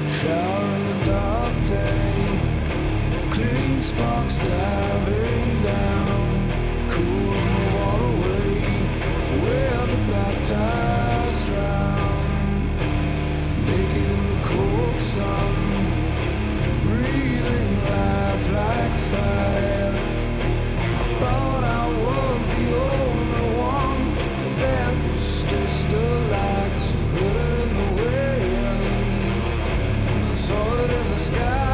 Shower in the dark day, clean sparks diving down, cool in the waterway where the baptized drown. Naked in the cold sun, breathing life like fire. I thought I was the only one, but that was just a lie. 'Cause I heard it in the wind, and I saw it in the sky.